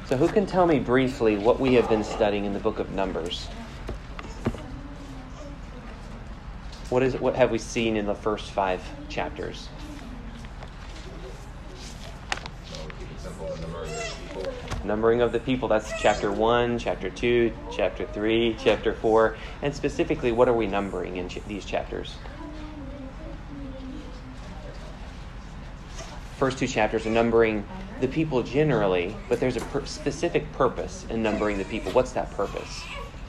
So who can tell me briefly what we have been studying in the book of Numbers? What have we seen in the first 5 chapters? Numbering of the people. That's chapter 1, chapter 2, chapter 3, chapter 4. And specifically, what are we numbering in these chapters? First 2 chapters are numbering the people generally, but there's a specific purpose in numbering the people. What's that purpose?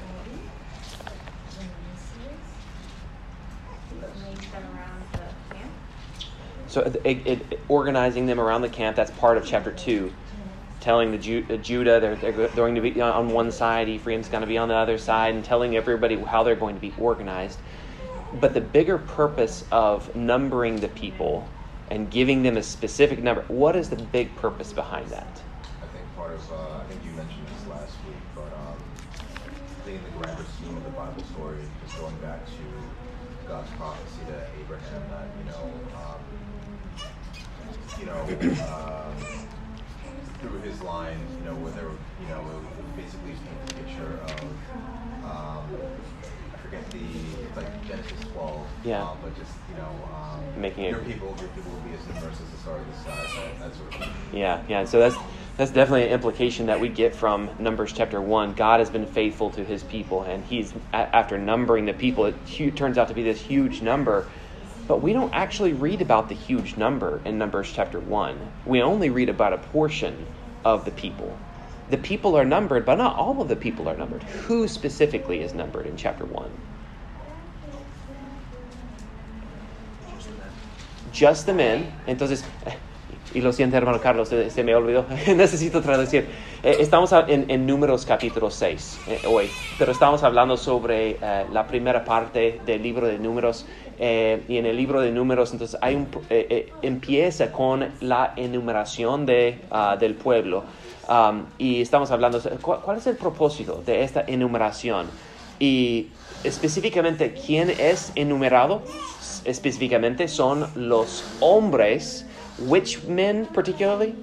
So organizing them around the camp, that's part of chapter 2. Telling the Judah they're going to be on one side, Ephraim's going to be on the other side, and telling everybody how they're going to be organized. But the bigger purpose of numbering the people and giving them a specific number, what is the big purpose behind that? I think part of, I think you mentioned this last week, but I think in the grander scheme of the Bible story, just going back to God's prophecy to Abraham that, through his line, where there, it basically paints a picture of, I forget it's like Genesis 12, but just, making your people will be as numerous as the stars of the sky, that sort of thing. Yeah. So that's definitely an implication that we get from Numbers chapter 1. God has been faithful to his people, and he's, after numbering the people, it turns out to be this huge number. But we don't actually read about the huge number in Numbers chapter 1. We only read about a portion of the people. The people are numbered, but not all of the people are numbered. Who specifically is numbered in chapter 1? Just the men. Entonces, y lo siento, hermano Carlos, se me olvidó. Necesito traducir. Estamos en Números capítulo 6 hoy, pero estamos hablando sobre la primera parte del libro de Números. Y en el libro de Números, entonces, empieza con la enumeración del pueblo. Y estamos hablando, ¿cuál es el propósito de esta enumeración? Y específicamente, ¿quién es enumerado? Específicamente son los hombres. Which men particularly?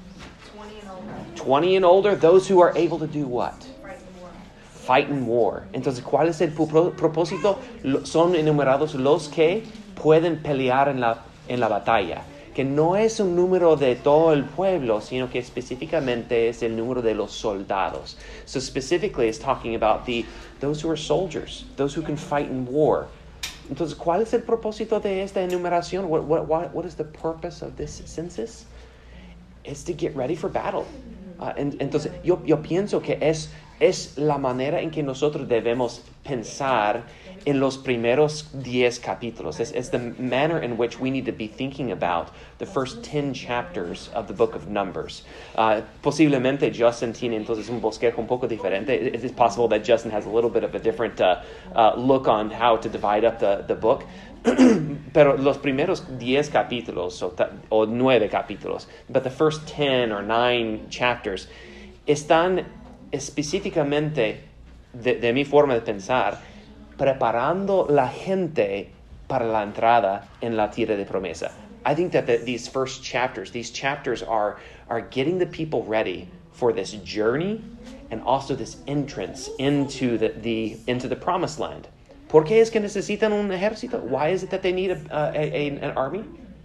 20 and older. Those who are able to do what? Fight in war. Entonces, ¿cuál es el propósito? Son enumerados los que pueden pelear en la batalla. Que no es un número de todo el pueblo, sino que específicamente es el número de los soldados. So specifically, it's talking about those who are soldiers, those who can fight in war. Entonces, ¿cuál es el propósito de esta enumeración? What is the purpose of this census? It's to get ready for battle. Entonces, yo pienso que es la manera en que nosotros debemos pensar en los primeros 10 capítulos. It's the manner in which we need to be thinking about the first 10 chapters of the book of Numbers. Posiblemente Justin tiene entonces un bosquejo un poco diferente. It is possible that Justin has a little bit of a different look on how to divide up the book. Pero los primeros 10 capítulos o 9 capítulos, but the first 10 or 9 chapters están específicamente, de mi forma de pensar, preparando la gente para la entrada en la tierra de promesa. I think that these chapters are getting the people ready for this journey and also this entrance into the promised land. ¿Por qué es que necesitan un ejército? Why is it that they need an army?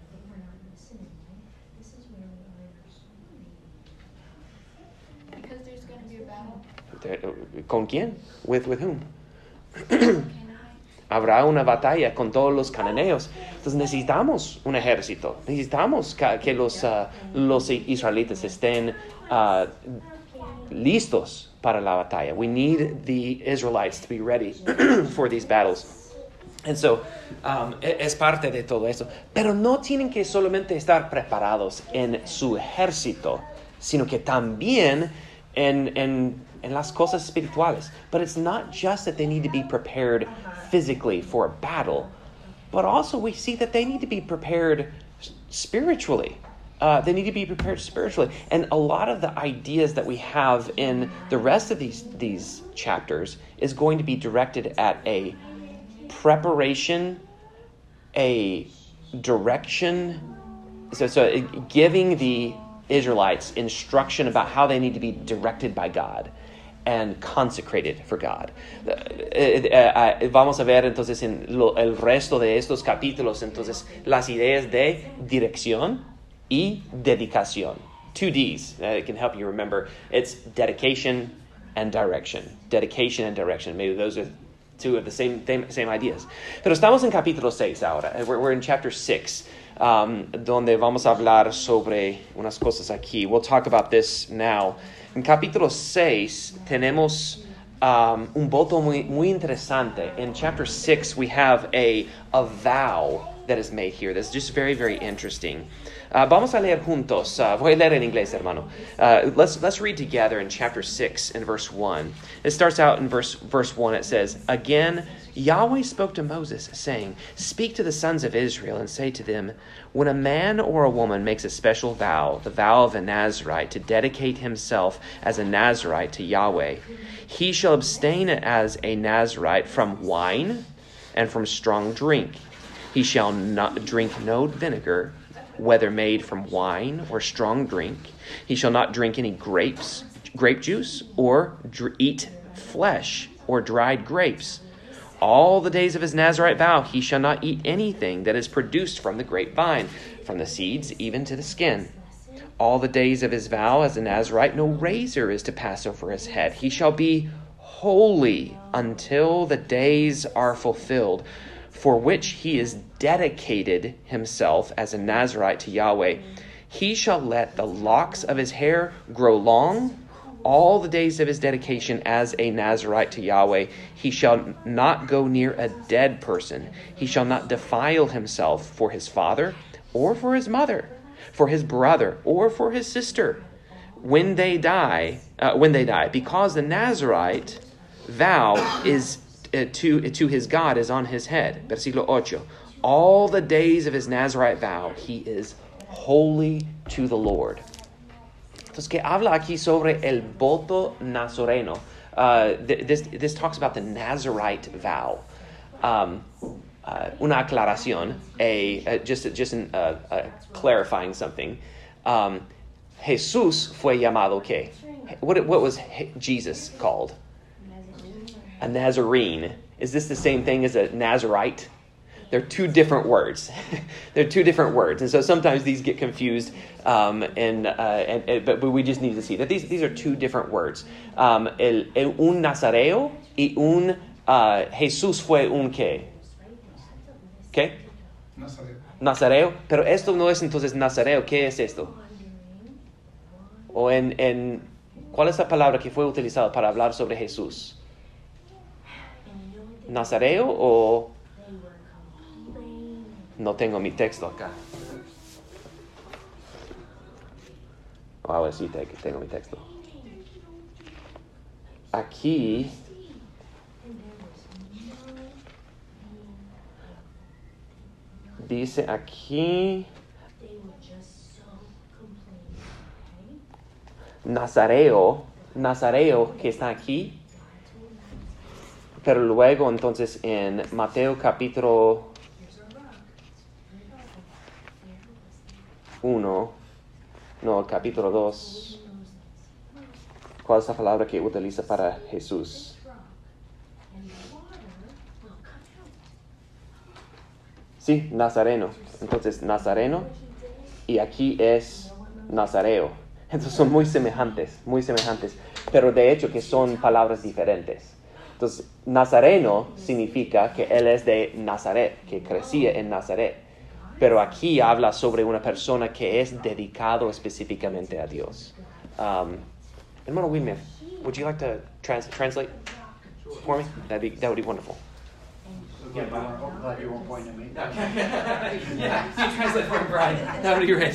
Because there's going to be a battle. ¿Con quién? With whom? Habrá una batalla con todos los cananeos. Entonces necesitamos un ejército. Necesitamos que los israelitas estén listos para la batalla. We need the Israelites to be ready for these battles. And so, es parte de todo eso. Pero no tienen que solamente estar preparados en su ejército, sino que también en las cosas espirituales. But it's not just that they need to be prepared physically for a battle, but also we see that they need to be prepared spiritually. They need to be prepared spiritually. And a lot of the ideas that we have in the rest of these chapters is going to be directed at a preparation, a direction, so giving the Israelites instruction about how they need to be directed by God and consecrated for God. Vamos a ver entonces en el resto de estos capítulos entonces las ideas de dirección y dedicación. 2 D's can help you remember. It's dedication and direction. Dedication and direction. Maybe those are two of the same ideas. Pero estamos en capítulo 6 ahora. We're in chapter 6, donde vamos a hablar sobre unas cosas aquí. We'll talk about this now. En capítulo 6 tenemos un voto muy interesante. In chapter 6 we have a vow that is made here. That's just very, very interesting. Vamos a leer juntos. Voy a leer en inglés, hermano. Let's read together in chapter 6 and verse 1. It starts out in verse 1. It says, "Again, Yahweh spoke to Moses, saying, 'Speak to the sons of Israel and say to them, when a man or a woman makes a special vow, the vow of a Nazarite, to dedicate himself as a Nazarite to Yahweh, he shall abstain as a Nazarite from wine and from strong drink. He shall not drink no vinegar, whether made from wine or strong drink. He shall not drink any grape juice, or eat flesh or dried grapes. All the days of his Nazarite vow he shall not eat anything that is produced from the grapevine, from the seeds even to the skin. All the days of his vow as a Nazarite no razor is to pass over his head. He shall be holy until the days are fulfilled, for which he is dedicated himself as a Nazarite to Yahweh. He shall let the locks of his hair grow long all the days of his dedication as a Nazarite to Yahweh. He shall not go near a dead person. He shall not defile himself for his father or for his mother, for his brother or for his sister, when they die, because the Nazarite vow is to his God is on his head. Versículo 8. All the days of his Nazarite vow, he is holy to the Lord. Entonces, que habla aquí sobre el voto nazareno. This talks about the Nazarite vow. Una aclaración, just clarifying something. Jesús fue llamado ¿qué? What was Jesus called? A Nazarene. Is this the same thing as a Nazarite? They're two different words. And so sometimes these get confused, but we just need to see that these are two different words. Un nazareo y un Jesús fue un ¿qué? ¿Qué? Nazareo. Pero esto no es entonces nazareo. ¿Qué es esto? O ¿cuál es la palabra que fue utilizada para hablar sobre Jesús? ¿Nazareo o...? No tengo mi texto acá. Ahora sí tengo mi texto. Aquí... dice aquí... Nazareo que está aquí. Pero luego entonces en Mateo capítulo 1, no, capítulo 2, ¿cuál es la palabra que utiliza para Jesús? Sí, nazareno. Entonces, nazareno y aquí es nazareo. Entonces son muy semejantes, pero de hecho que son palabras diferentes. Entonces, nazareno significa que él es de Nazaret, que crecía en Nazaret. Pero aquí habla sobre una persona que es dedicado específicamente a Dios. Hermano Wilmer, would you like to translate for me? That would be wonderful. Yeah, I'm glad you won't point at me. Yeah, you translate for Brian. That would be great.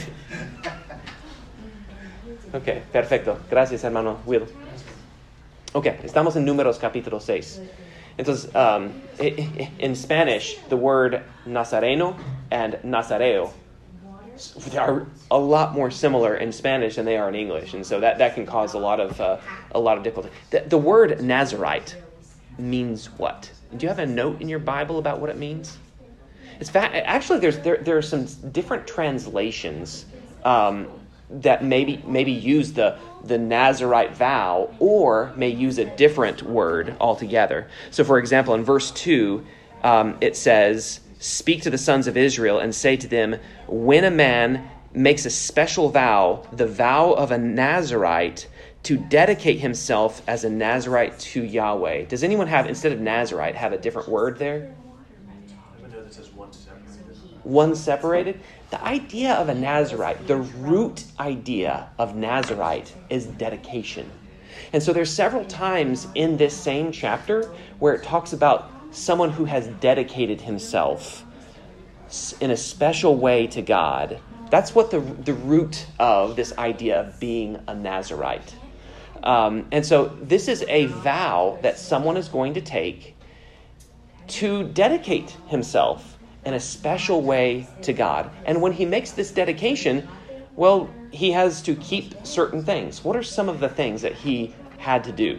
Okay, perfecto. Gracias, hermano Will. Okay, estamos en Números capítulo 6. Entonces, in Spanish, the word Nazareno and Nazareo are a lot more similar in Spanish than they are in English, and so that can cause a lot of difficulty. The word Nazarite means what? Do you have a note in your Bible about what it means? Actually, there are some different translations that maybe use the Nazirite vow or may use a different word altogether. So, for example, in verse 2, it says, "Speak to the sons of Israel and say to them, when a man makes a special vow, the vow of a Nazirite, to dedicate himself as a Nazirite to Yahweh." Does anyone have, instead of Nazirite, have a different word there? I know that says one separated. One separated? The idea of a Nazirite, the root idea of Nazirite is dedication. And so there's several times in this same chapter where it talks about someone who has dedicated himself in a special way to God. That's what the root of this idea of being a Nazirite. And so this is a vow that someone is going to take to dedicate himself in a special way to God. And when he makes this dedication, well, he has to keep certain things. What are some of the things that he had to do?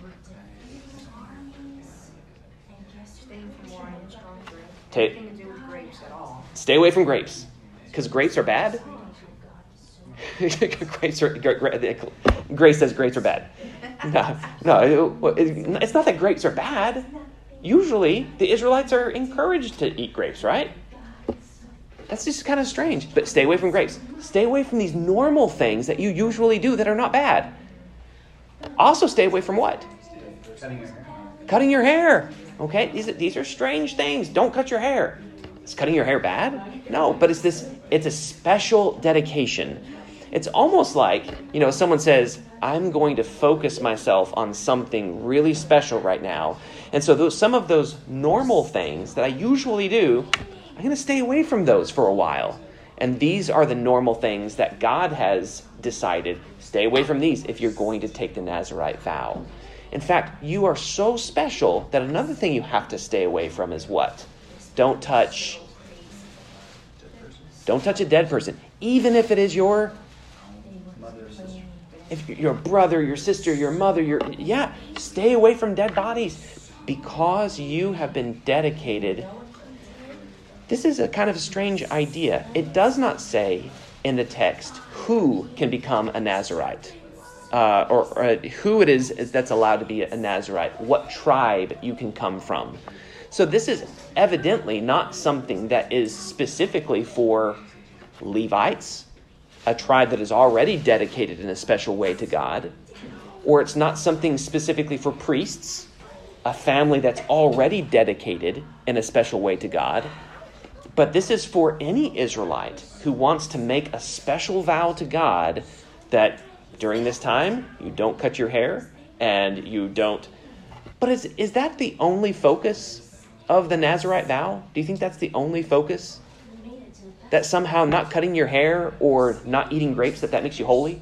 Stay away from grapes. Because grapes are bad? Grace says grapes are bad. No, it's not that grapes are bad. Usually, the Israelites are encouraged to eat grapes, right? That's just kind of strange. But stay away from grapes. Stay away from these normal things that you usually do that are not bad. Also, stay away from what? Cutting your hair. Okay, these are strange things. Don't cut your hair. Is cutting your hair bad? No, but it's a special dedication. It's almost like, someone says, I'm going to focus myself on something really special right now. And so some of those normal things that I usually do, I'm going to stay away from those for a while. And these are the normal things that God has decided. Stay away from these if you're going to take the Nazirite vow. In fact, you are so special that another thing you have to stay away from is what? Don't touch a dead person. Even if it is your brother, your sister, your mother, stay away from dead bodies because you have been dedicated. This is a kind of strange idea. It does not say in the text who can become a Nazirite or who it is that's allowed to be a Nazirite, what tribe you can come from. So this is evidently not something that is specifically for Levites, a tribe that is already dedicated in a special way to God, or it's not something specifically for priests, a family that's already dedicated in a special way to God, but this is for any Israelite who wants to make a special vow to God that during this time you don't cut your hair and you don't. But is that the only focus of the Nazirite vow? Do you think that's the only focus? That somehow not cutting your hair or not eating grapes, that makes you holy?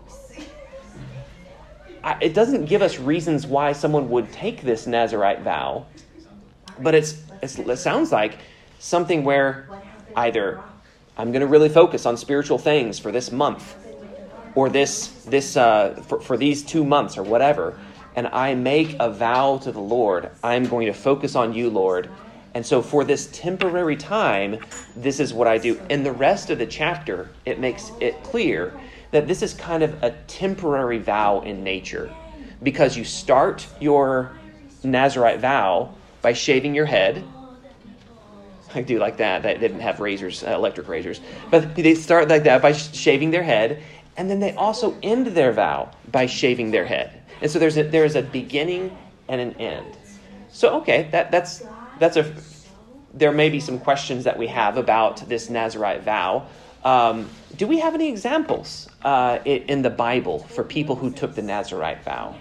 It doesn't give us reasons why someone would take this Nazirite vow, but it sounds like something where either I'm going to really focus on spiritual things for this month, or for these 2 months or whatever, and I make a vow to the Lord. I'm going to focus on you, Lord. And so for this temporary time, this is what I do. In the rest of the chapter, it makes it clear that this is kind of a temporary vow in nature, because you start your Nazirite vow by shaving your head. I do like that. They didn't have razors, electric razors. But they start like that by shaving their head, and then they also end their vow by shaving their head. And so there's a beginning and an end. So, okay, there may be some questions that we have about this Nazirite vow. Do we have any examples in the Bible for people who took the Nazirite vow?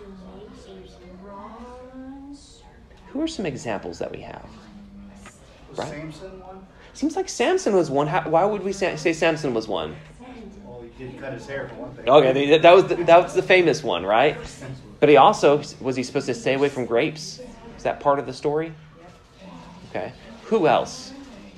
Who are some examples that we have? Was Samson one? Seems like Samson was one. Why would we say Samson was one? Well, he didn't cut his hair for one thing. Okay, that was the famous one, right? But he also, was he supposed to stay away from grapes? Is that part of the story? Okay. Who else?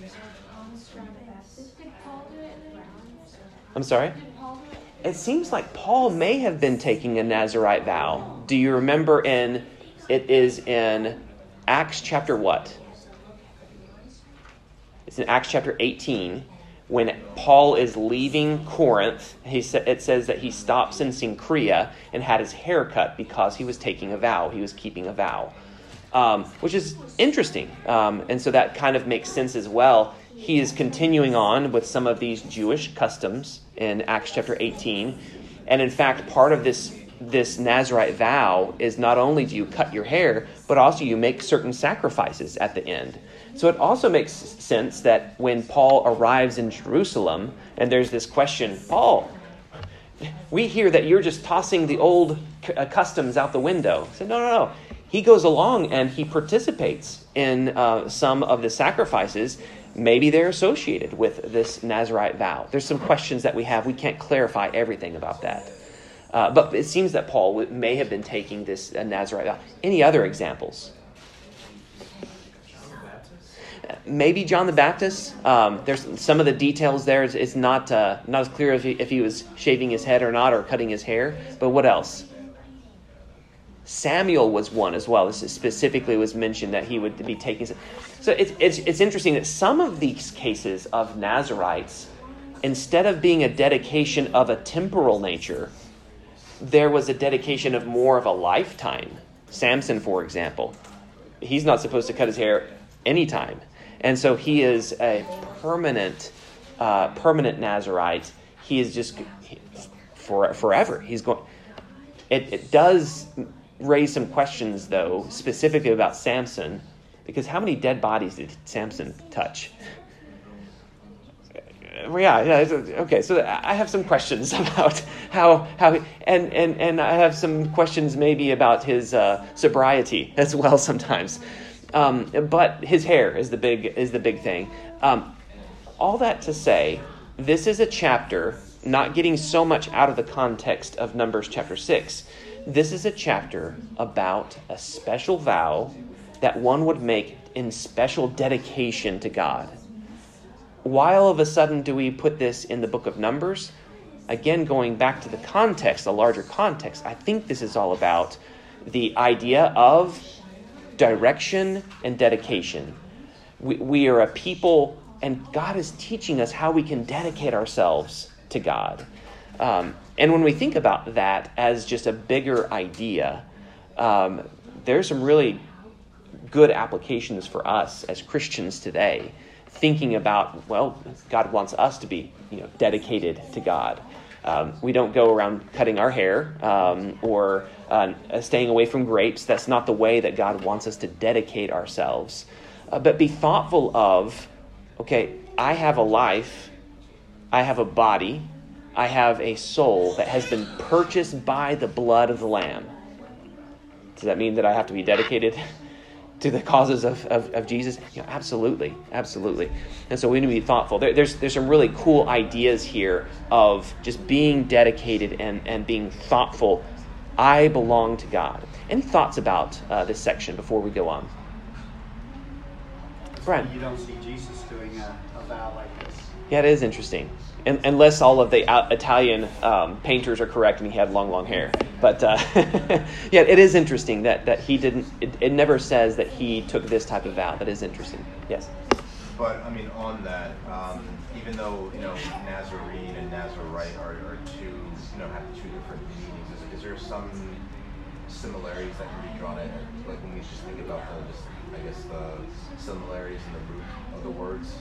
I'm sorry? It seems like Paul may have been taking a Nazirite vow. Do you remember it is in Acts chapter what? It's in Acts chapter 18, when Paul is leaving Corinth, it says that he stops in Cenchrea and had his hair cut because he was taking a vow. He was keeping a vow, which is interesting. And so that kind of makes sense as well. He is continuing on with some of these Jewish customs in Acts chapter 18. And in fact, part of this Nazirite vow is not only do you cut your hair, but also you make certain sacrifices at the end. So it also makes sense that when Paul arrives in Jerusalem, and there's this question, Paul, we hear that you're just tossing the old customs out the window. He said, no. He goes along and he participates in some of the sacrifices. Maybe they're associated with this Nazirite vow. There's some questions that we have. We can't clarify everything about that. But it seems that Paul may have been taking this Nazirite vow. Any other examples? Maybe John the Baptist. There's some of the details there. It's not as clear if he was shaving his head or not, or cutting his hair. But what else? Samuel was one as well. This specifically was mentioned that he would be taking. So it's interesting that some of these cases of Nazirites, instead of being a dedication of a temporal nature, there was a dedication of more of a lifetime. Samson, for example, he's not supposed to cut his hair anytime. And so he is a permanent Nazirite. He is just forever. He's going. It does raise some questions, though, specifically about Samson, because how many dead bodies did Samson touch? Yeah. Okay, so I have some questions about how and I have some questions maybe about his sobriety as well sometimes. But his hair is the big thing. All that to say, this is a chapter, not getting so much out of the context of Numbers chapter 6. This is a chapter about a special vow that one would make in special dedication to God. Why all of a sudden do we put this in the book of Numbers? Again, going back to the context, the larger context, I think this is all about the idea of direction and dedication. We are a people, and God is teaching us how we can dedicate ourselves to God. And when we think about that as just a bigger idea, there's some really good applications for us as Christians today, thinking about, well, God wants us to be, dedicated to God. We don't go around cutting our hair or staying away from grapes. That's not the way that God wants us to dedicate ourselves. But be thoughtful of, okay, I have a life, I have a body, I have a soul that has been purchased by the blood of the Lamb. Does that mean that I have to be dedicated to the causes of Jesus? Absolutely. And so we need to be thoughtful. There's some really cool ideas here of just being dedicated and being thoughtful. I belong to God. Any thoughts about this section before we go on? Brian? You don't see Jesus doing a vow like this. Yeah, it is interesting. Unless all of the Italian painters are correct and he had long hair. But yeah, it is interesting that he didn't, it never says that he took this type of vow. That is interesting. Yes? But, on that, even though, Nazarene and Nazarite are two, have two different meanings, is there some similarities that can be drawn in? Like when we just think about the similarities in the root of the words?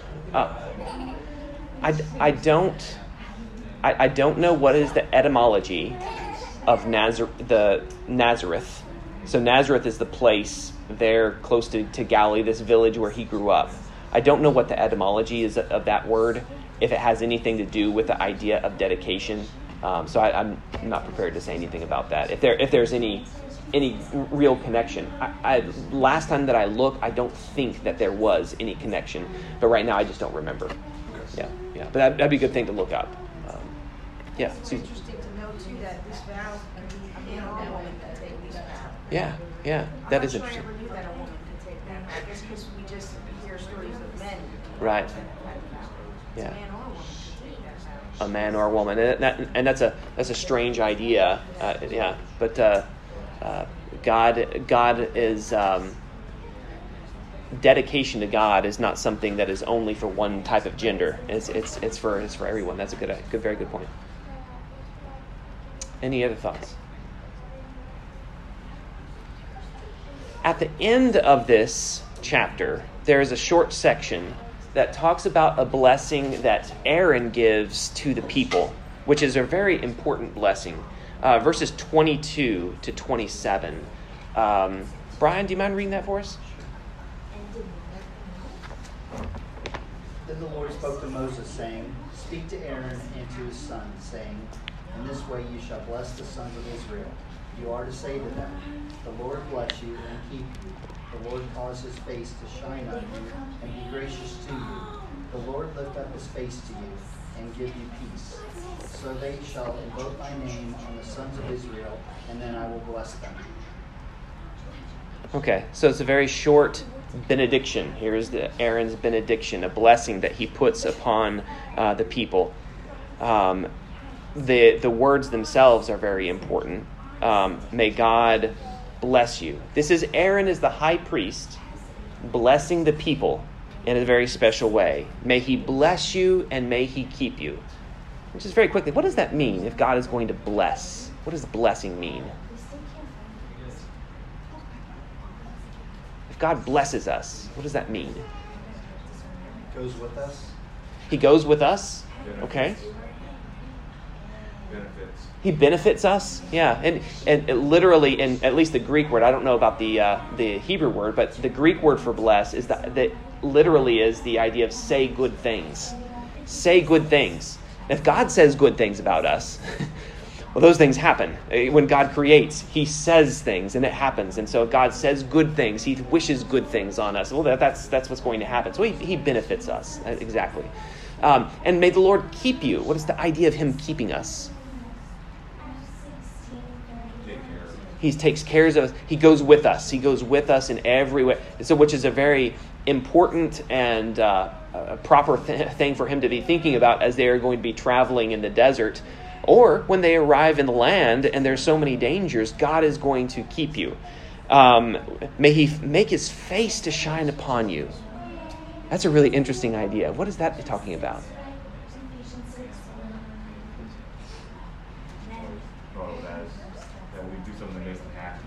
I don't know what is the etymology of the Nazareth. So Nazareth is the place there close to Galilee, this village where he grew up. I don't know what the etymology is of that word, if it has anything to do with the idea of dedication. So I'm not prepared to say anything about that. If there's any real connection. Last time that I looked, I don't think that there was any connection. But right now, I just don't remember. Yeah. But that'd be a good thing to look up. Yeah. It's interesting to know, too, that this vow can be a man or a woman that take these vows. Yeah. That is interesting. I'm not sure I ever knew that a woman could take that. I guess because we just hear stories of men. Right. Yeah. A man or a woman could take that vow. A man or a woman, and that's a strange idea. But God is dedication to God is not something that is only for one type of gender. It's for everyone. That's a very good point. Any other thoughts? At the end of this chapter, there is a short section that talks about a blessing that Aaron gives to the people, which is a very important blessing. Verses 22 to 27. Brian, do you mind reading that for us? Then the Lord spoke to Moses, saying, Speak to Aaron and to his sons, saying, In this way you shall bless the sons of Israel. You are to say to them, The Lord bless you and keep you. The Lord cause his face to shine on you and be gracious to you. The Lord lift up his face to you and give you peace. So they shall invoke my name on the sons of Israel, and then I will bless them. Okay, so it's a very short benediction. Here's Aaron's benediction, a blessing that he puts upon the people. The words themselves are very important. May God bless you. This is Aaron as the high priest blessing the people in a very special way. May he bless you and may he keep you. Just very quickly, what does that mean if God is going to bless? What does blessing mean? If God blesses us, what does that mean? Goes with us. He goes with us? Okay. Benefits. He benefits us, yeah, and it literally, in at least the Greek word, I don't know about the Hebrew word, but the Greek word for bless is that literally is the idea of say good things. Say good things. If God says good things about us, well, those things happen. When God creates, He says things, and it happens. And so if God says good things, He wishes good things on us. Well, that's what's going to happen. So He benefits us, exactly. And may the Lord keep you. What is the idea of Him keeping us? He takes care of us. He goes with us. He goes with us in every way. So, which is a very important and a proper thing for him to be thinking about as they are going to be traveling in the desert, or when they arrive in the land and there's so many dangers. God is going to keep you. May He make His face to shine upon you. That's a really interesting idea. What is that talking about? That we do something that makes them happy.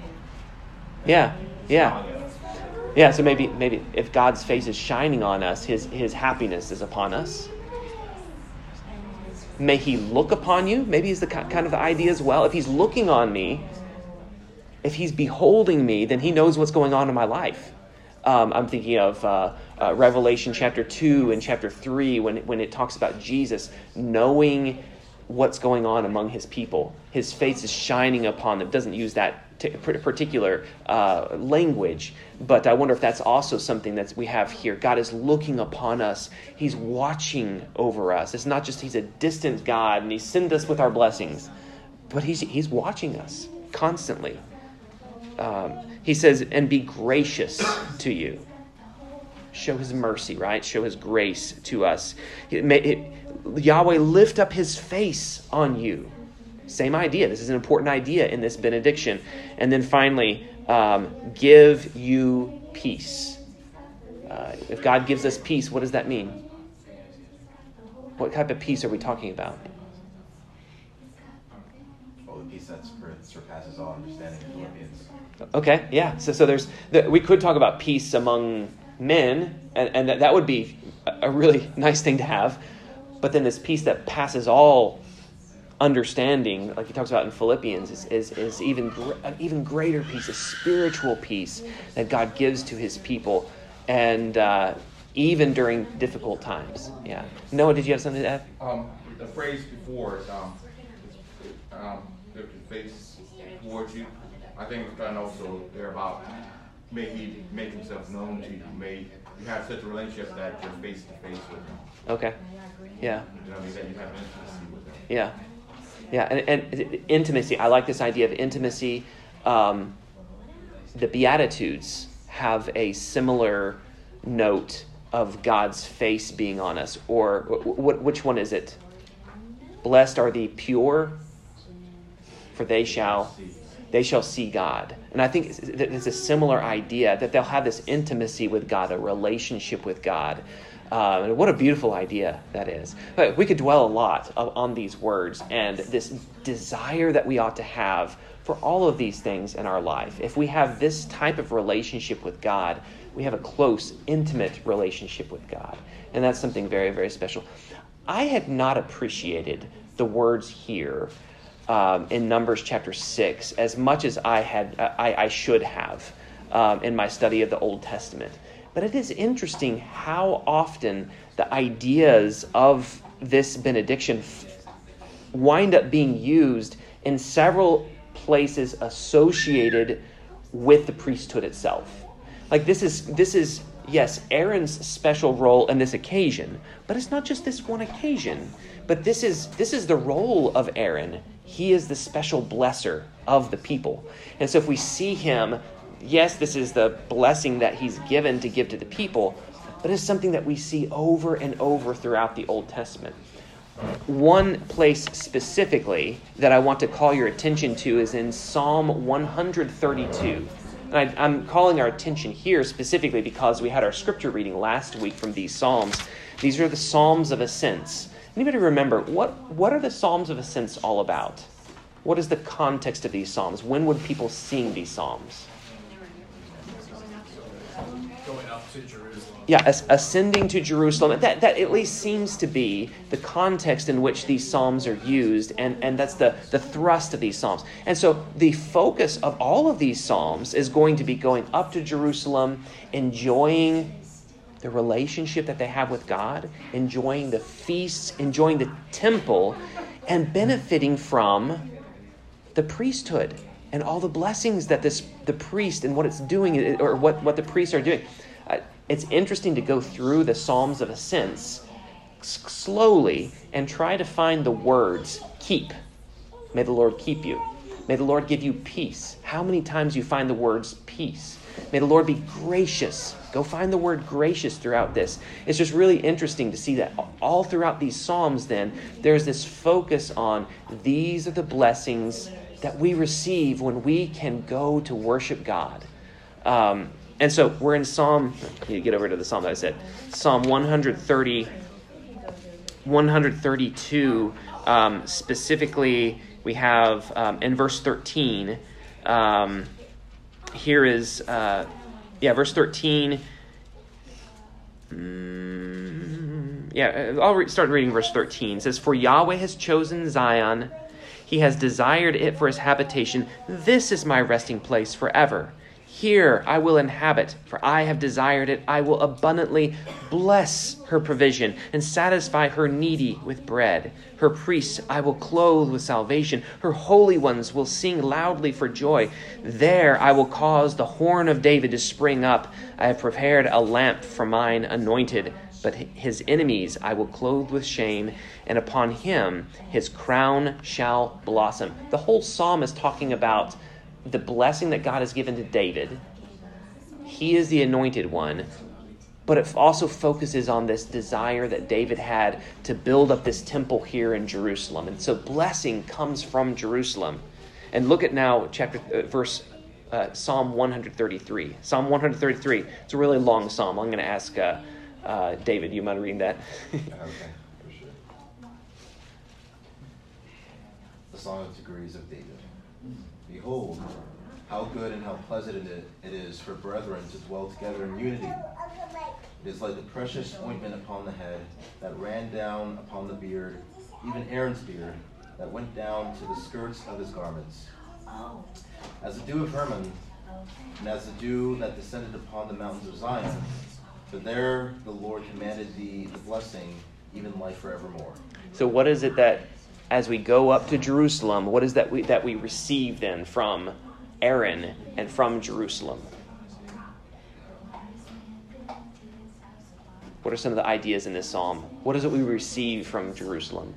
Yeah, so maybe if God's face is shining on us, his happiness is upon us. May He look upon you. Maybe is the kind of the idea as well. If He's looking on me, if He's beholding me, then He knows what's going on in my life. I'm thinking of Revelation chapter 2 and chapter 3 when it talks about Jesus knowing what's going on among His people. His face is shining upon them. It doesn't use that particular language, but I wonder if that's also something that we have here. God is looking upon us. He's watching over us. It's not just He's a distant God and He sends us with our blessings, but He's watching us constantly. He says, and be gracious to you. Show His mercy, right? Show His grace to us. Yahweh lift up His face on you. Same idea. This is an important idea in this benediction. And then finally, give you peace. If God gives us peace, what does that mean? What type of peace are we talking about? Oh, the peace that surpasses all understanding in Philippians. Okay, yeah. So we could talk about peace among men, and that would be a really nice thing to have. But then this peace that passes all understanding, like he talks about in Philippians, is an even greater peace, a spiritual peace that God gives to His people, and even during difficult times. Yeah. Noah, did you have something to add? The phrase before, lift your face towards you. I think it's kind of also there about may He make Himself known to you. May you have such a relationship that you're face to face with Him. Okay. Yeah. You know what I mean? That you have intimacy with Him. Yeah. Yeah, and intimacy. I like this idea of intimacy. The Beatitudes have a similar note of God's face being on us. Or which one is it? Blessed are the pure, for they shall they shall see God. And I think it's a similar idea, that they'll have this intimacy with God, a relationship with God. And what a beautiful idea that is. But we could dwell a lot on these words and this desire that we ought to have for all of these things in our life. If we have this type of relationship with God, we have a close, intimate relationship with God. And that's something very, very special. I had not appreciated the words here in Numbers chapter 6 as much as I should have in my study of the Old Testament. But it is interesting how often the ideas of this benediction wind up being used in several places associated with the priesthood itself. Like this is yes, Aaron's special role in this occasion, but it's not just this one occasion. But this is the role of Aaron. He is the special blesser of the people. And so if we see him, yes, this is the blessing that he's given to give to the people, but it's something that we see over and over throughout the Old Testament. One place specifically that I want to call your attention to is in Psalm 132. And I'm calling our attention here specifically because we had our scripture reading last week from these Psalms. These are the Psalms of Ascents. Anybody remember, what are the Psalms of Ascents all about? What is the context of these Psalms? When would people sing these Psalms? Going up to Jerusalem. Yeah, ascending to Jerusalem. That at least seems to be the context in which these Psalms are used, and that's the thrust of these Psalms. And so the focus of all of these Psalms is going to be going up to Jerusalem, enjoying the relationship that they have with God, enjoying the feasts, enjoying the temple, and benefiting from the priesthood and all the blessings that the priest and what it's doing, or what the priests are doing. It's interesting to go through the Psalms of Ascents slowly and try to find the words, keep. May the Lord keep you. May the Lord give you peace. How many times you find the words peace? May the Lord be gracious. Go find the word gracious throughout this. It's just really interesting to see that all throughout these Psalms then, there's this focus on these are the blessings that we receive when we can go to worship God. And so we're in Psalm, I need to get over to the Psalm that I said, Psalm 132, specifically we have in verse 13, here is, verse 13. I'll start reading verse 13. It says, "For Yahweh has chosen Zion. He has desired it for his habitation. This is my resting place forever. Here I will inhabit, for I have desired it. I will abundantly bless her provision and satisfy her needy with bread. Her priests I will clothe with salvation. Her holy ones will sing loudly for joy. There I will cause the horn of David to spring up. I have prepared a lamp for mine anointed, but his enemies I will clothe with shame, and upon him his crown shall blossom." The whole psalm is talking about the blessing that God has given to David. He is the anointed one, but it also focuses on this desire that David had to build up this temple here in Jerusalem. And so blessing comes from Jerusalem. And look at now Psalm 133. Psalm 133. It's a really long psalm. I'm going to ask David, you mind reading that? Okay, for sure. The Song of Degrees of David. Behold, how good and how pleasant it is for brethren to dwell together in unity. It is like the precious ointment upon the head that ran down upon the beard, even Aaron's beard, that went down to the skirts of his garments. As the dew of Hermon, and as the dew that descended upon the mountains of Zion, for there the Lord commanded the blessing, even life forevermore. So what is it that, as we go up to Jerusalem, what is that we receive then from Aaron and from Jerusalem? What are some of the ideas in this psalm? What is it we receive from Jerusalem?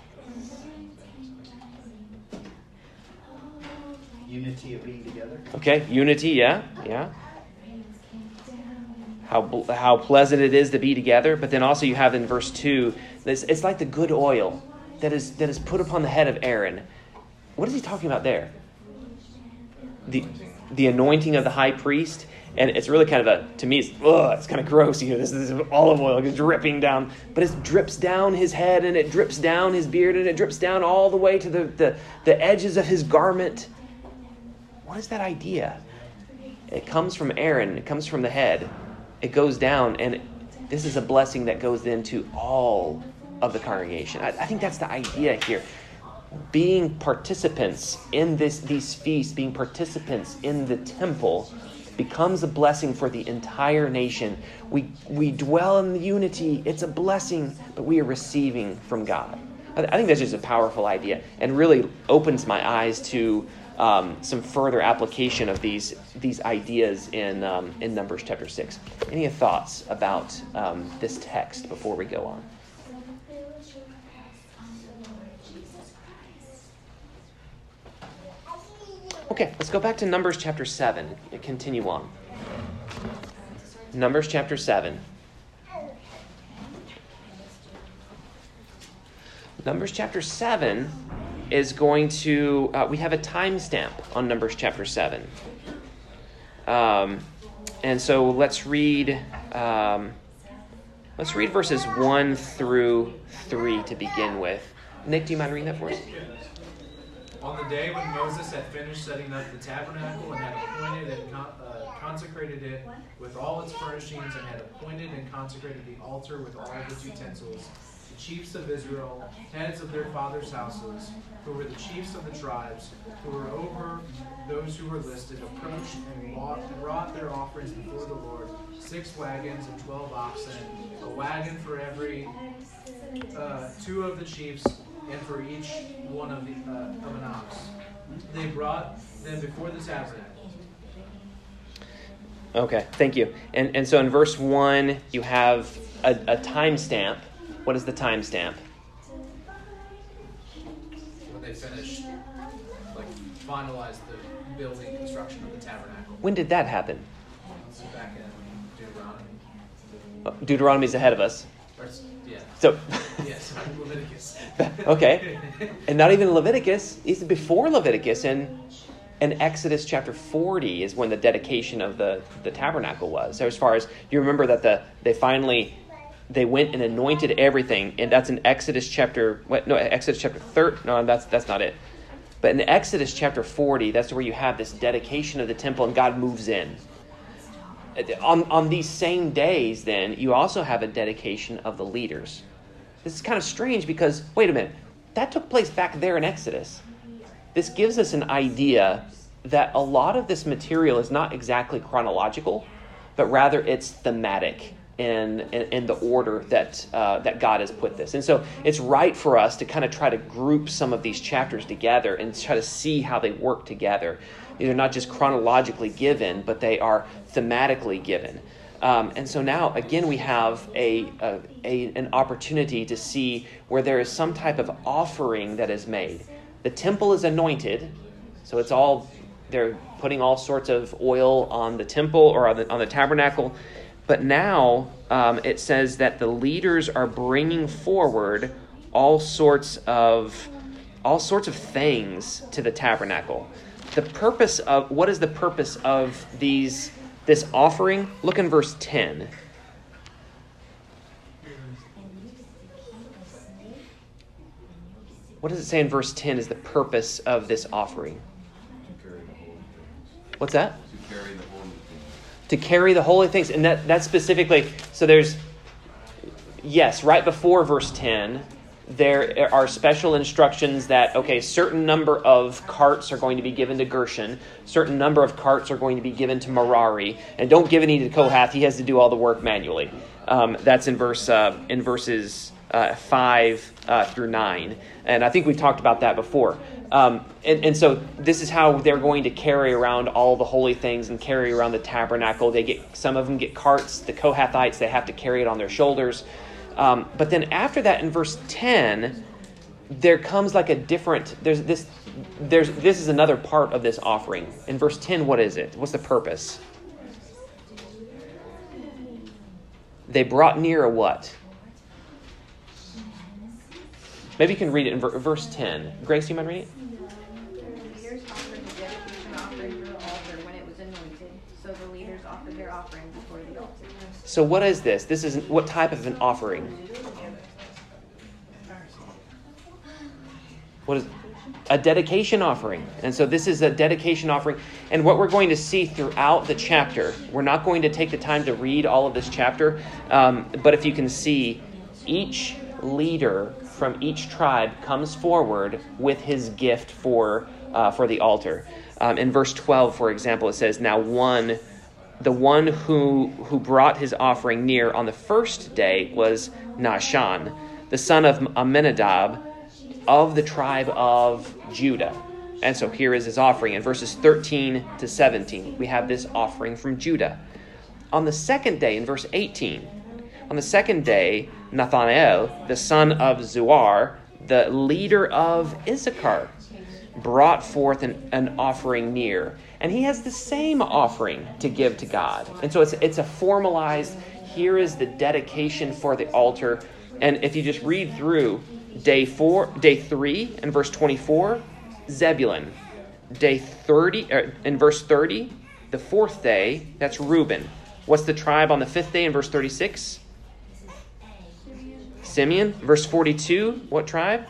Unity of being together. Okay, unity, yeah. How pleasant it is to be together. But then also you have in verse 2, it's like the good oil that is put upon the head of Aaron. What is he talking about there? the anointing of the high priest. And it's really kind of to me, it's kind of gross. This is olive oil dripping down. But it drips down his head, and it drips down his beard, and it drips down all the way to the edges of his garment. What is that idea? It comes from Aaron. It comes from the head. It goes down, and this is a blessing that goes into all of the congregation. I think that's the idea here. Being participants in these feasts, being participants in the temple, becomes a blessing for the entire nation. We dwell in the unity. It's a blessing, but we are receiving from God. I think that's just a powerful idea and really opens my eyes to some further application of these ideas in Numbers chapter 6. Any thoughts about this text before we go on? Okay, let's go back to Numbers chapter 7 and continue on. Numbers chapter 7. Numbers chapter 7 is going to... we have a timestamp on Numbers chapter 7. And so let's read verses 1 through 3 to begin with. Nick, do you mind reading that for us? On the day when Moses had finished setting up the tabernacle and had appointed and consecrated it with all its furnishings and had appointed and consecrated the altar with all its utensils, the chiefs of Israel, heads of their fathers' houses, who were the chiefs of the tribes, who were over those who were listed, approached and brought their offerings before the Lord, 6 wagons and 12 oxen, a wagon for every 2 of the chiefs, and for each one of an ox. They brought them before the tabernacle. Okay, thank you. And so in verse 1, you have a timestamp. What is the timestamp? When they finished, finalized the building construction of the tabernacle. When did that happen? So back in Deuteronomy. Deuteronomy's ahead of us. Yeah. So. Yes, Leviticus. Okay. And not even Leviticus. It's before Leviticus. And Exodus chapter 40 is when the dedication of the tabernacle was. So as far as you remember that they went and anointed everything. And that's in Exodus chapter... Exodus chapter 30. No, that's not it. But in Exodus chapter 40, that's where you have this dedication of the temple and God moves in. On these same days, then, you also have a dedication of the leaders. This is kind of strange because, wait a minute, that took place back there in Exodus. This gives us an idea that a lot of this material is not exactly chronological, but rather it's thematic in the order that God has put this. And so it's right for us to kind of try to group some of these chapters together and try to see how they work together. They're not just chronologically given, but they are thematically given. And so now, again, we have an opportunity to see where there is some type of offering that is made. The temple is anointed, so it's all, they're putting all sorts of oil on the temple or on the tabernacle. But now it says that the leaders are bringing forward all sorts of things to the tabernacle. What is the purpose of this offering? Look in verse 10. What does it say in verse 10 is the purpose of this offering? What's that? To carry the holy things. And that's specifically, so there's, yes, right before verse 10, there are special instructions that, okay, certain number of carts are going to be given to Gershon, certain number of carts are going to be given to Merari, and don't give any to Kohath. He has to do all the work manually. That's in verses 5 through 9. And I think we've talked about that before. And so this is how they're going to carry around all the holy things and carry around the tabernacle. Some of them get carts. The Kohathites, they have to carry it on their shoulders. But then after that, in verse 10, there comes like a different. This is another part of this offering. In verse 10, what is it? What's the purpose? They brought near a what? Maybe you can read it in verse 10. Grace, do you mind reading it? The leaders offered the dedication offering to the altar when it was anointed. So the leaders offered their offering before the altar. So what is this? This is what type of an offering? What is a dedication offering? And so this is a dedication offering. And what we're going to see throughout the chapter, we're not going to take the time to read all of this chapter, but if you can see, each leader from each tribe comes forward with his gift for the altar. In verse 12, for example, it says, "Now the one who brought his offering near on the first day was Nahshon, the son of Amminadab, of the tribe of Judah." And so here is his offering. In verses 13 to 17, we have this offering from Judah. On the second day, in verse 18, on the second day, Nathanael, the son of Zuar, the leader of Issachar, brought forth an offering near. And he has the same offering to give to God. And so it's a formalized, here is the dedication for the altar. And if you just read through day 3 and verse 24, Zebulun. Day 30, in verse 30, the fourth day, that's Reuben. What's the tribe on the fifth day in verse 36? Simeon. Verse 42, what tribe?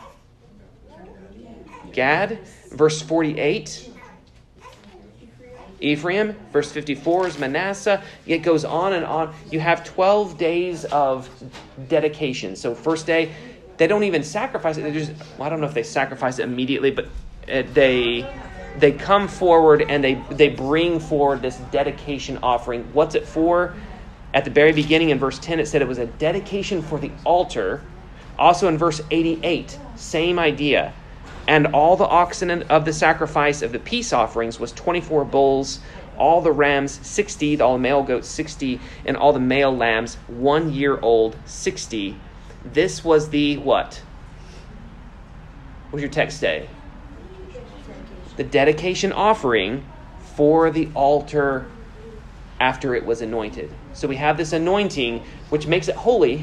Gad. Verse 48, Ephraim. Verse 54 is Manasseh. It goes on and on. You have 12 days of dedication. So first day, they don't even sacrifice it. I don't know if they sacrifice it immediately, but they come forward and they bring forward this dedication offering. What's it for? At the very beginning in verse 10, it said it was a dedication for the altar. Also in verse 88, same idea. And all the oxen of the sacrifice of the peace offerings was 24 bulls, all the rams 60, all the male goats 60, and all the male lambs 1 year old 60. This was the what? What was your text say? The dedication offering for the altar after it was anointed. So we have this anointing, which makes it holy.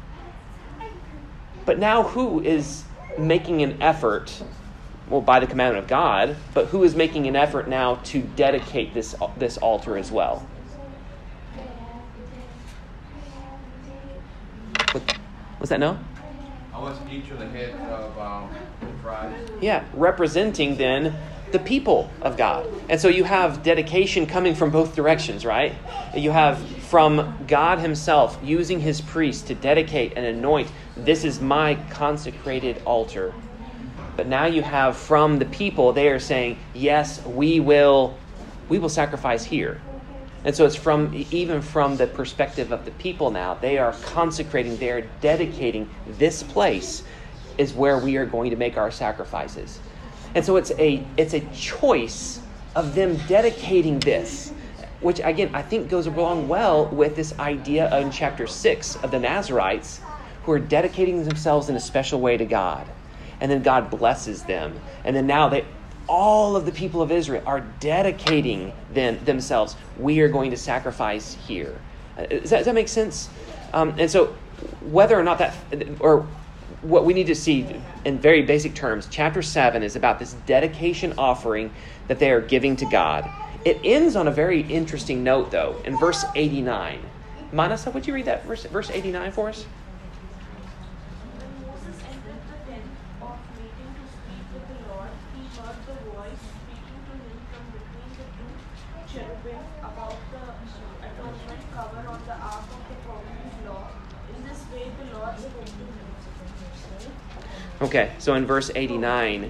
But now who is making an effort, well, by the commandment of God, but who is making an effort now to dedicate this altar as well? What's that, no? I was each of the heads of the tribes. Yeah, representing then the people of God. And so you have dedication coming from both directions, right? You have from God himself using his priest to dedicate and anoint, this is my consecrated altar. But now you have from the people, they are saying, yes, we will sacrifice here. And so it's even from the perspective of the people now, they are consecrating, they are dedicating this place is where we are going to make our sacrifices. And so it's a choice of them dedicating this, which again I think goes along well with this idea in chapter 6 of the Nazarites who are dedicating themselves in a special way to God. And then God blesses them. And then now all of the people of Israel are dedicating themselves. We are going to sacrifice here. Does that make sense? And so whether or not that, or what we need to see in very basic terms, chapter 7 is about this dedication offering that they are giving to God. It ends on a very interesting note, though, in verse 89. Manasa, would you read that verse 89 for us? Okay, so in verse 89,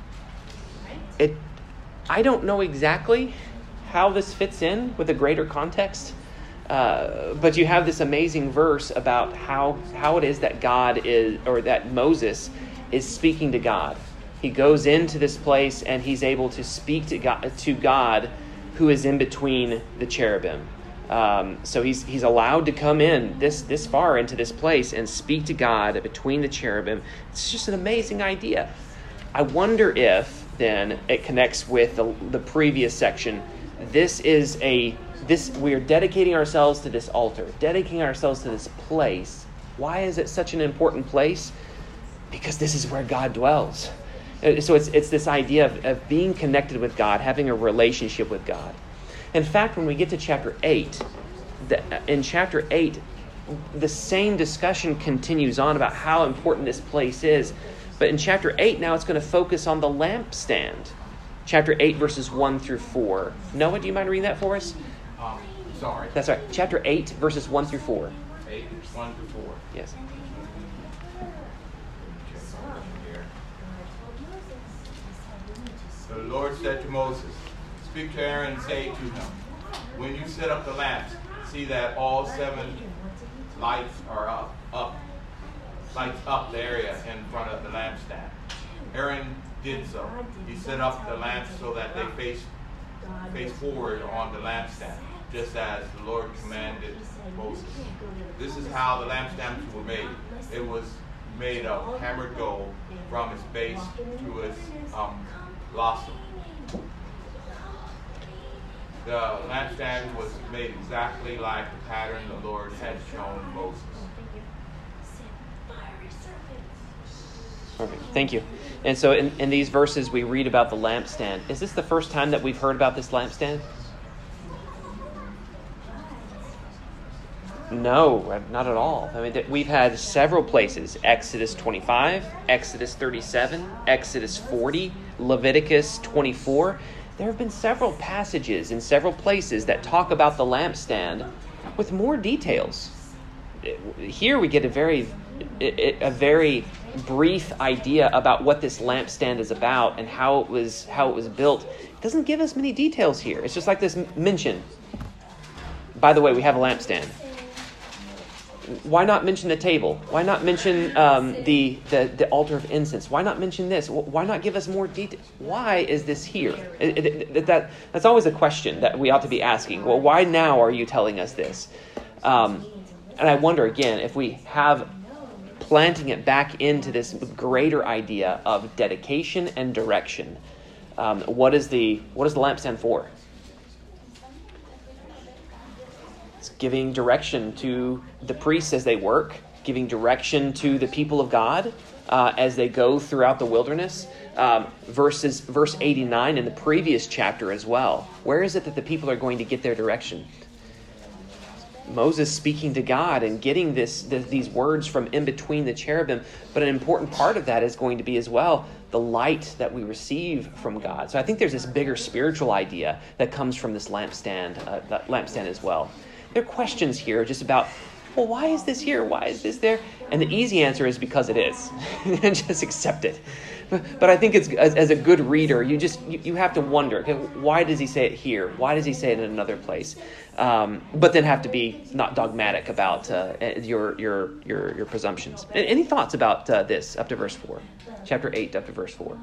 I don't know exactly how this fits in with the greater context, but you have this amazing verse about how it is that God is, or that Moses is speaking to God. He goes into this place and he's able to speak to God who is in between the cherubim. So he's allowed to come in this far into this place and speak to God between the cherubim. It's just an amazing idea. I wonder if then it connects with the previous section. We are dedicating ourselves to this altar, dedicating ourselves to this place. Why is it such an important place? Because this is where God dwells. So it's this idea of being connected with God, having a relationship with God. In fact, when we get to chapter 8, in chapter 8, the same discussion continues on about how important this place is. But in chapter 8, now it's going to focus on the lampstand. Chapter 8, verses 1 through 4. Noah, do you mind reading that for us? Sorry. That's right. Chapter 8, verses 1 through 4. 8, 1 through 4. Yes. The Lord said to Moses, "Speak to Aaron and say to him, when you set up the lamps, see that all 7 lights are lights up the area in front of the lampstand." Aaron did so. He set up the lamps so that they face forward on the lampstand, just as the Lord commanded Moses. This is how the lampstands were made. It was made of hammered gold from its base to its blossom. The lampstand was made exactly like the pattern the Lord had shown Moses. Perfect. Thank you. And so in these verses we read about the lampstand. Is this the first time that we've heard about this lampstand? No, not at all. I mean, we've had several places. Exodus 25, Exodus 37, Exodus 40, Leviticus 24. There have been several passages in several places that talk about the lampstand with more details. Here we get a very brief idea about what this lampstand is about and how it was built. It doesn't give us many details here. It's just like this mention. By the way, we have a lampstand. Why not mention the table? Why not mention the altar of incense? Why not mention this? Why not give us more detail? Why is this here? That's always a question that we ought to be asking. Well, why now are you telling us this? And I wonder again if we have planting it back into this greater idea of dedication and direction. What is the lampstand for? It's giving direction to the priests as they work, giving direction to the people of God as they go throughout the wilderness. Verse 89 in the previous chapter as well. Where is it that the people are going to get their direction? Moses speaking to God and getting these words from in between the cherubim. But an important part of that is going to be as well the light that we receive from God. So I think there's this bigger spiritual idea that comes from this lampstand as well. There are questions here just about, well, why is this here? Why is this there? And the easy answer is because it is. Just accept it. But I think it's as a good reader, you have to wonder, okay, why does he say it here? Why does he say it in another place? But then have to be not dogmatic about your presumptions. Any thoughts about this up to verse 4? Chapter 8 up to verse 4.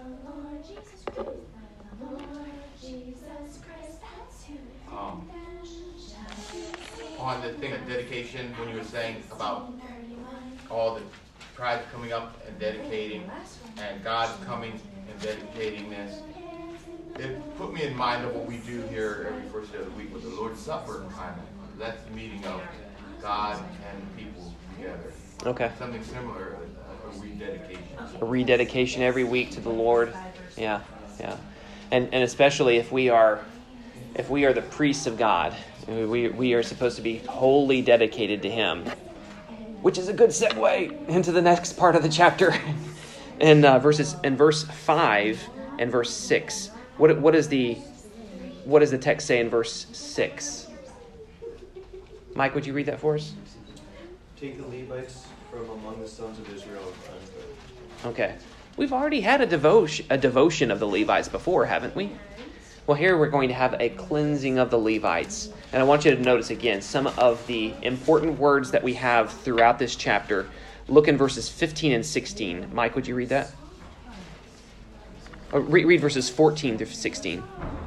On the thing of dedication, when you were saying about all the tribes coming up and dedicating, and God coming and dedicating this, it put me in mind of what we do here every first day of the week with the Lord's Supper kind of. That's the meeting of God and people together. Okay. Something similar, a rededication. A rededication every week to the Lord. Yeah. And especially if we are the priests of God, we are supposed to be wholly dedicated to Him, which is a good segue into the next part of the chapter. In verse 5 and verse 6. What does the text say in verse 6? Mike, would you read that for us? Take the Levites from among the sons of Israel and cleanse them. Okay. We've already had a devotion of the Levites before, haven't we? Well, here we're going to have a cleansing of the Levites. And I want you to notice again some of the important words that we have throughout this chapter. Look in verses 15 and 16. Mike, would you read that? Read verses 14 through 16.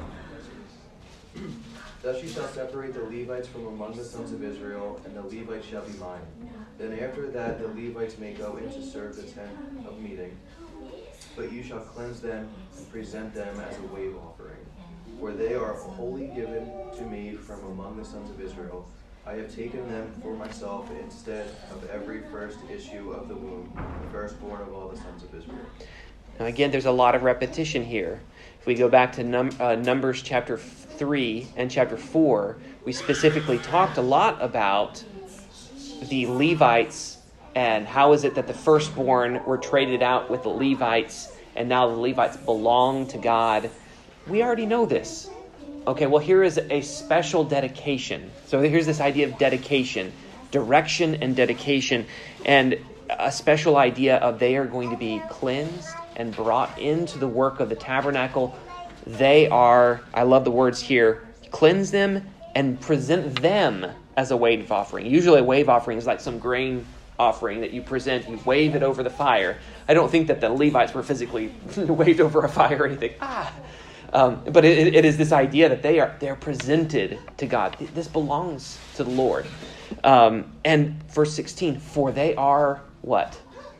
Thus you shall separate the Levites from among the sons of Israel, and the Levites shall be mine. Then after that the Levites may go in to serve the tent of meeting. But you shall cleanse them and present them as a wave offering. For they are wholly given to me from among the sons of Israel. I have taken them for myself instead of every first issue of the womb, the firstborn of all the sons of Israel. Now again, there's a lot of repetition here. If we go back to Numbers chapter 3 and chapter 4, we specifically talked a lot about the Levites and how is it that the firstborn were traded out with the Levites and now the Levites belong to God. We already know this. Okay, well, here is a special dedication. So here's this idea of dedication, direction and dedication, and a special idea of they are going to be cleansed and brought into the work of the tabernacle. They are, I love the words here, cleanse them and present them as a wave offering. Usually a wave offering is like some grain offering that you present, you wave it over the fire. I don't think that the Levites were physically waved over a fire or anything. But it is this idea that they're presented to God. This belongs to the Lord. And verse 16, for they are what?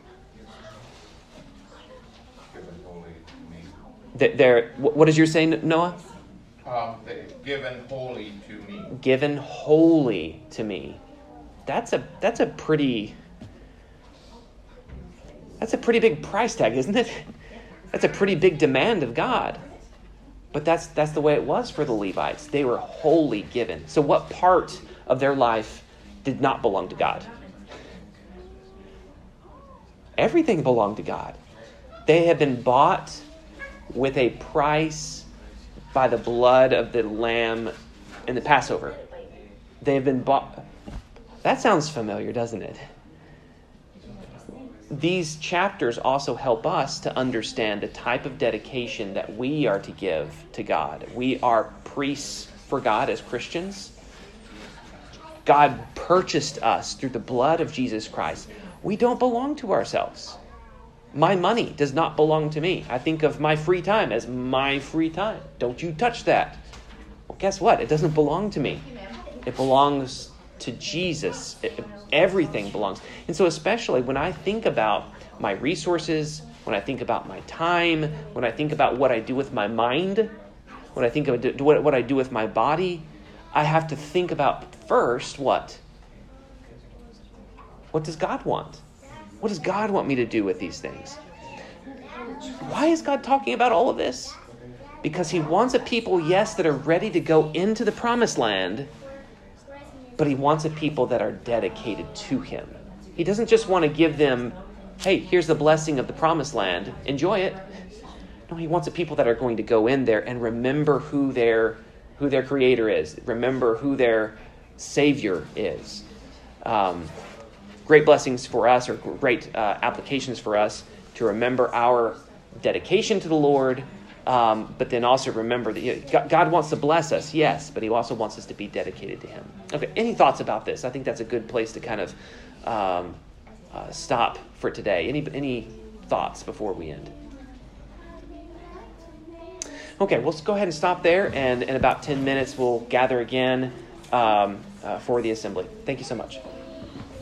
They're, what is your saying, Noah? Given wholly to me. Given wholly to me. That's a pretty big price tag, isn't it? That's a pretty big demand of God. But that's the way it was for the Levites. They were wholly given. So what part of their life did not belong to God? Everything belonged to God. They had been bought with a price by the blood of the Lamb in the Passover. They have been bought. That sounds familiar, doesn't it? These chapters also help us to understand the type of dedication that we are to give to God. We are priests for God as Christians. God purchased us through the blood of Jesus Christ. We don't belong to ourselves. My money does not belong to me. I think of my free time as my free time. Don't you touch that. Well, guess what? It doesn't belong to me. It belongs to Jesus. Everything belongs. And so especially when I think about my resources, when I think about my time, when I think about what I do with my mind, when I think of what I do with my body, I have to think about first what? What does God want? What does God want me to do with these things? Why is God talking about all of this? Because he wants a people, yes, that are ready to go into the promised land, but he wants a people that are dedicated to him. He doesn't just want to give them, hey, here's the blessing of the promised land. Enjoy it. No, he wants a people that are going to go in there and remember who their creator is. Remember who their savior is. Great blessings for us, or great applications for us to remember our dedication to the Lord, but then also remember that God wants to bless us, yes, but he also wants us to be dedicated to him. Okay, any thoughts about this? I think that's a good place to kind of stop for today. Any thoughts before we end? Okay, let's go ahead and stop there, and in about 10 minutes we'll gather again for the assembly. Thank you so much.